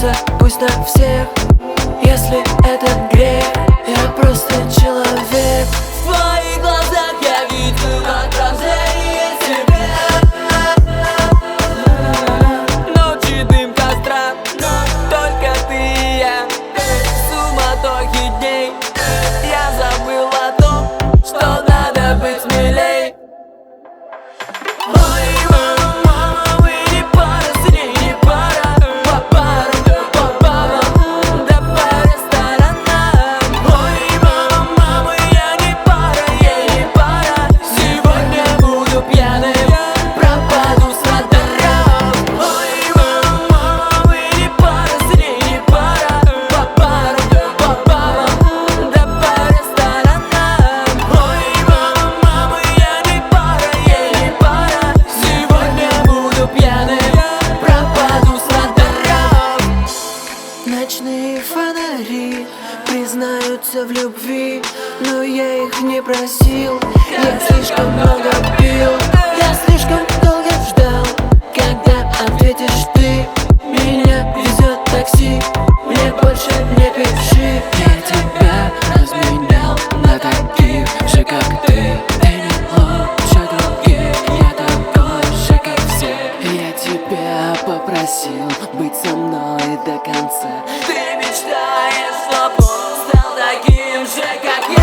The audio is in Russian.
сердце, пусть на всех. Если это грех, я просто человек. В твоих глазах я вижу отражение себя. Ночи, дым костра, только ты и я. В суматохе дней я забыл о том, что надо быть смелей. Ой, мама, мы не пара, с ней не пара. По парам, да по ресторанам. Ой, мама, я не пара, ей не пара. Сегодня буду пьяным, пропаду с радаров. Ой, мама, мы не пара, с ней не пара. По парам, да по ресторанам. Ой, мама, я не пара, ей не пара. Сегодня буду пьяным, пропаду с радаров. Ночные фонари признаются в любви, но я их не просил. Я слишком много пил, я слишком долго ждал, когда ответишь ты. Меня везет такси, мне больше не пиши. Я тебя разменял на таких же, как ты. Ты не лучше других, я такой же, как все. Я тебя попросил быть со мной до конца. Ты мечтаешь, чтоб он стал таким же, как я.